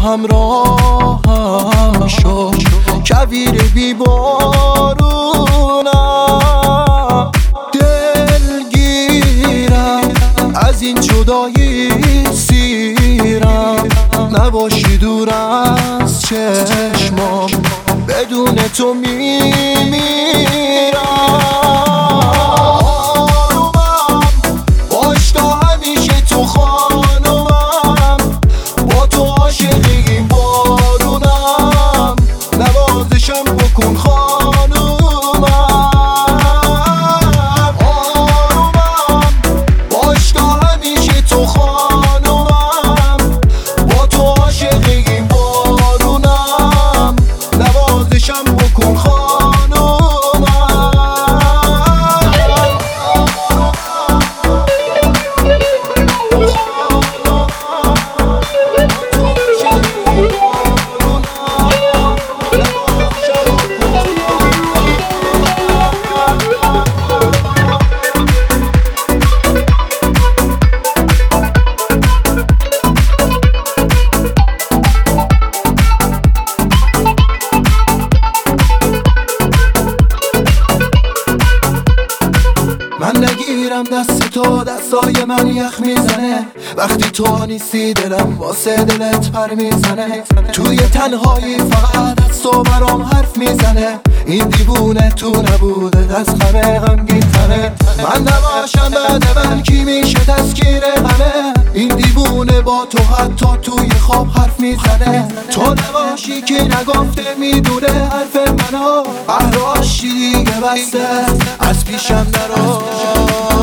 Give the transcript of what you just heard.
همراهم شو کویر بیبارونم دلگیرم از این جدایی سیرم نباشی دور از چشمام بدون تو میمیرم بکن خانومم آرومم باش تا همیشه تو خانومم با تو عاشق این بارونم نوازشم بکن من نگیرم دست تو دستای من یخ میزنه وقتی تو نیستی دلم واسه دلت پر میزنه توی تنهایی فقط از تو برام حرف میزنه این دیوونه تو نبوده دست غمه غمگین تنه من نباشم بعد من کی میشه تسکیر غمه این دیوونه با تو حتی توی خواب حرف میزنه تو نباشی که نگفته میدونه حرف منو قهر و عاشقی دیگه بسته از پیشم نرو